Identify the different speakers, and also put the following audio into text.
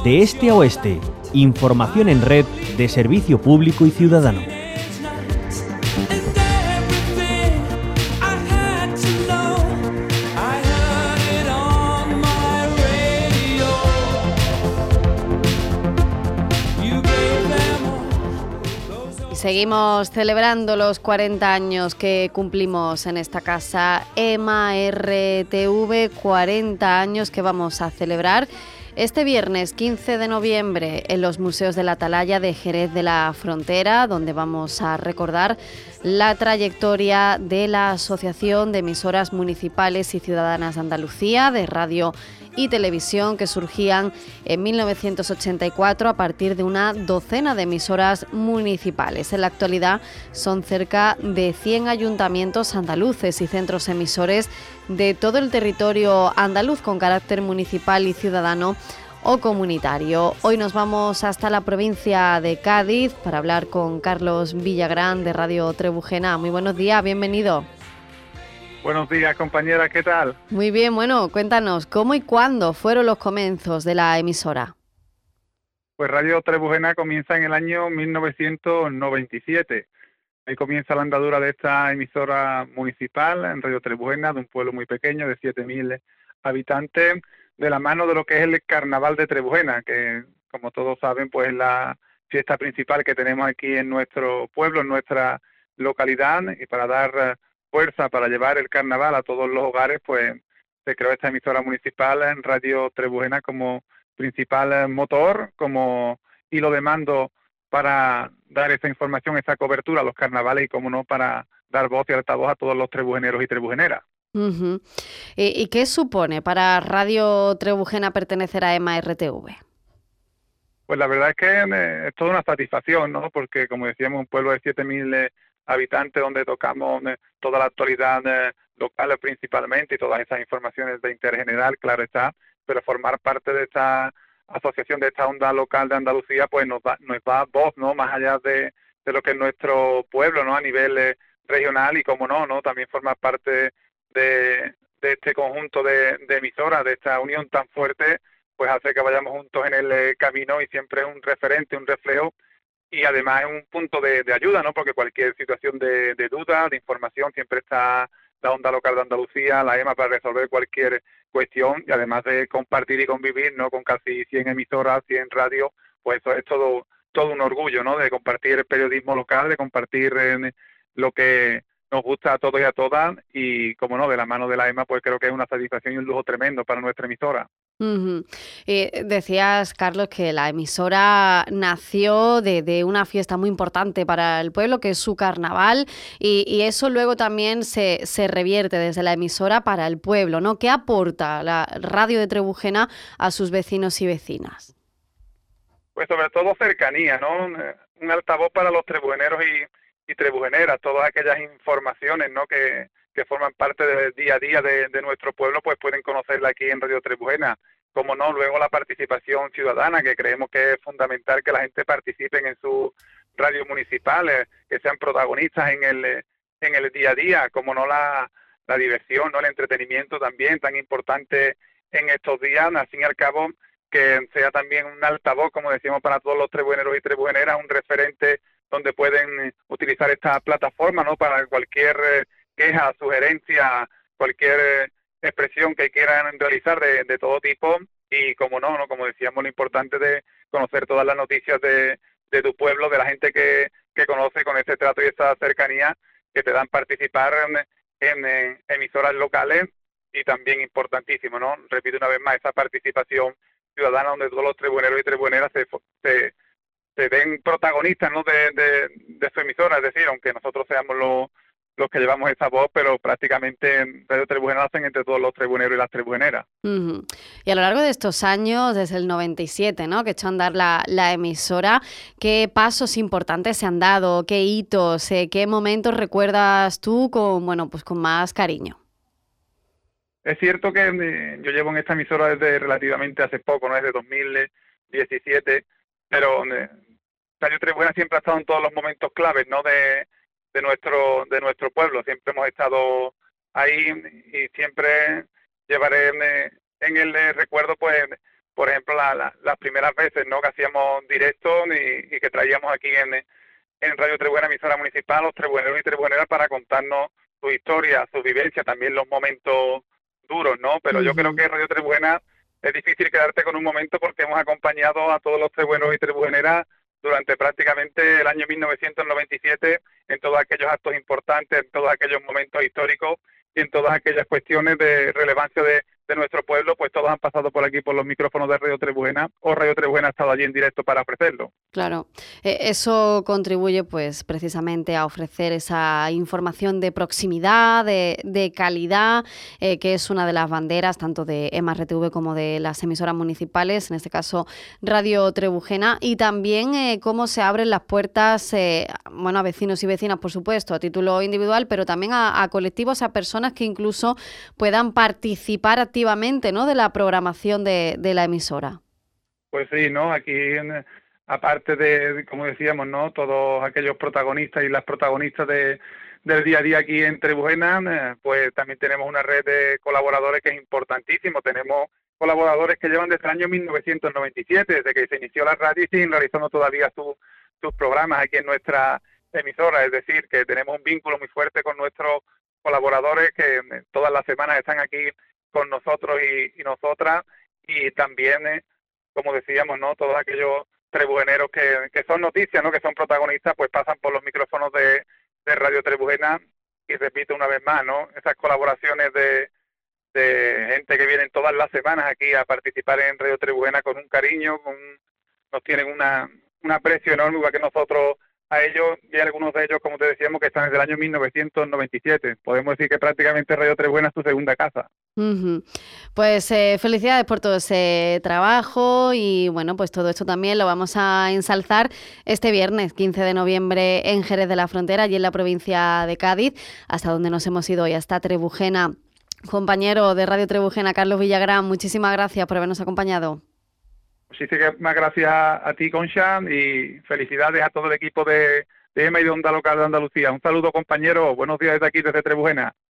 Speaker 1: de este a oeste. Información en red de servicio público y ciudadano.
Speaker 2: Seguimos celebrando los 40 años que cumplimos en esta casa EMA RTV, 40 años que vamos a celebrar este viernes 15 de noviembre en los Museos de la Atalaya de Jerez de la Frontera, donde vamos a recordar la trayectoria de la Asociación de Emisoras Municipales y Ciudadanas de Andalucía, de radio y televisión, que surgían en 1984 a partir de una docena de emisoras municipales. En la actualidad son cerca de 100 ayuntamientos andaluces y centros emisores de todo el territorio andaluz con carácter municipal y ciudadano o comunitario. Hoy nos vamos hasta la provincia de Cádiz para hablar con Carlos Villagrán de Radio Trebujena. Muy buenos días, bienvenido.
Speaker 3: Buenos días, compañera, ¿qué tal?
Speaker 2: Muy bien, bueno, cuéntanos, ¿cómo y cuándo fueron los comienzos de la emisora?
Speaker 3: Pues Radio Trebujena comienza en el año 1997. Ahí comienza la andadura de esta emisora municipal en Radio Trebujena, de un pueblo muy pequeño de 7.000 habitantes, de la mano de lo que es el Carnaval de Trebujena, que como todos saben, pues es la fiesta principal que tenemos aquí en nuestro pueblo, en nuestra localidad, y para dar fuerza para llevar el carnaval a todos los hogares, pues se creó esta emisora municipal en Radio Trebujena como principal motor, como hilo de mando para dar esa información, esa cobertura a los carnavales y, como no, para dar voz y altavoz a todos los trebujeneros y trebujeneras.
Speaker 2: Uh-huh. ¿Y qué supone para Radio Trebujena pertenecer a EMA RTV?
Speaker 3: Pues la verdad es que es toda una satisfacción, ¿no? Porque, como decíamos, un pueblo de 7.000 habitantes donde tocamos toda la actualidad local principalmente y todas esas informaciones de interés general, claro está, pero formar parte de esta asociación, de esta onda local de Andalucía, pues nos da voz, ¿no? Más allá de lo que es nuestro pueblo, ¿no? A nivel regional y, como no, también formar parte de este conjunto de emisoras, de esta unión tan fuerte, pues hace que vayamos juntos en el camino y siempre es un referente, un reflejo. Y además es un punto de ayuda, ¿no? Porque cualquier situación de duda, de información, siempre está la onda local de Andalucía, la EMA, para resolver cualquier cuestión, y además de compartir y convivir, ¿no? Con casi 100 emisoras, 100 radios, pues eso es todo un orgullo, ¿no? De compartir el periodismo local, de compartir lo que nos gusta a todos y a todas, y, como no, de la mano de la EMA, pues creo que es una satisfacción y un lujo tremendo para nuestra emisora.
Speaker 2: Uh-huh. Decías, Carlos, que la emisora nació de una fiesta muy importante para el pueblo, que es su carnaval, y eso luego también se revierte desde la emisora para el pueblo, ¿no? ¿Qué aporta la radio de Trebujena a sus vecinos y vecinas?
Speaker 3: Pues sobre todo cercanía, ¿no? Un altavoz para los trebujeneros y trebujeneras, todas aquellas informaciones, ¿no? que forman parte del día a día de nuestro pueblo, pues pueden conocerla aquí en Radio Trebujena. Como no, luego la participación ciudadana, que creemos que es fundamental que la gente participe en sus radios municipales, que sean protagonistas en el día a día, como no la diversión, no el entretenimiento también tan importante en estos días, al fin y al cabo, que sea también un altavoz, como decíamos, para todos los trebujeneros y trebujeneras, un referente donde pueden utilizar esta plataforma, ¿no? Para cualquier queja, sugerencia, cualquier expresión que quieran realizar de todo tipo, y, como no, como decíamos, lo importante de conocer todas las noticias de tu pueblo, de la gente que conoce, con ese trato y esa cercanía que te dan participar en emisoras locales, y también importantísimo, ¿no? Repito una vez más, esa participación ciudadana donde todos los trebujeneros y trebujeneras se ven protagonistas, ¿no? de su emisora, es decir, aunque nosotros seamos los que llevamos esa voz, pero prácticamente en Radio Trebujena lo hacen entre todos los trebujeneros y las trebujeneras.
Speaker 2: Uh-huh. Y a lo largo de estos años, desde el 97, ¿no? Que echó a andar la emisora, ¿qué pasos importantes se han dado? ¿Qué hitos? ¿Qué momentos recuerdas tú con más cariño?
Speaker 3: Es cierto que yo llevo en esta emisora desde relativamente hace poco, ¿no? Desde 2017, pero Radio Trebujena siempre ha estado en todos los momentos claves, ¿no? de nuestro pueblo. Siempre hemos estado ahí, y siempre llevaré en el recuerdo, pues, por ejemplo, las primeras veces, ¿no?, que hacíamos directo y que traíamos aquí en Radio Trebuena, emisora municipal, los trebueneros y trebueneras para contarnos su historia, su vivencia, también los momentos duros, ¿no? Pero yo creo que Radio Trebuena es difícil quedarte con un momento porque hemos acompañado a todos los trebueneros y trebueneras durante prácticamente el año 1997 en todos aquellos actos importantes, en todos aquellos momentos históricos y en todas aquellas cuestiones de relevancia de nuestro pueblo, pues todos han pasado por aquí por los micrófonos de Radio Trebuena, o Radio Trebuena ha estado allí en directo para ofrecerlo.
Speaker 2: Claro, eso contribuye pues precisamente a ofrecer esa información de proximidad, de calidad, que es una de las banderas tanto de EMA-RTV como de las emisoras municipales, en este caso Radio Trebujena, y también cómo se abren las puertas a vecinos y vecinas, por supuesto, a título individual, pero también a colectivos, a personas que incluso puedan participar activamente, ¿no?, de la programación de la emisora.
Speaker 3: Pues sí, ¿no? Aquí, aparte de, como decíamos, ¿no?, todos aquellos protagonistas y las protagonistas del día a día aquí en Trebujena, pues también tenemos una red de colaboradores que es importantísimo. Tenemos colaboradores que llevan desde el año 1997, desde que se inició la radio, y siguen realizando todavía sus programas aquí en nuestra emisora. Es decir, que tenemos un vínculo muy fuerte con nuestros colaboradores que todas las semanas están aquí con nosotros y nosotras, y también, como decíamos, ¿no?, todos aquellos trebujeneros que son noticias, ¿no?, que son protagonistas, pues pasan por los micrófonos de Radio Trebujena. Y repito una vez más, ¿no?, esas colaboraciones de gente que vienen todas las semanas aquí a participar en Radio Trebujena con un cariño, nos tienen un aprecio enorme, igual que nosotros a ellos, y algunos de ellos, como te decíamos, que están desde el año 1997. Podemos decir que prácticamente Radio Trebujena es su segunda casa.
Speaker 2: Pues felicidades por todo ese trabajo y bueno, pues todo esto también lo vamos a ensalzar este viernes 15 de noviembre en Jerez de la Frontera, allí en la provincia de Cádiz, hasta donde nos hemos ido hoy, hasta Trebujena. Compañero de Radio Trebujena, Carlos Villagrán, muchísimas gracias por habernos acompañado.
Speaker 3: Muchísimas gracias a ti, Concha, y felicidades a todo el equipo de EMA y de Onda Local de Andalucía. Un saludo, compañero. Buenos días desde aquí, desde Trebujena.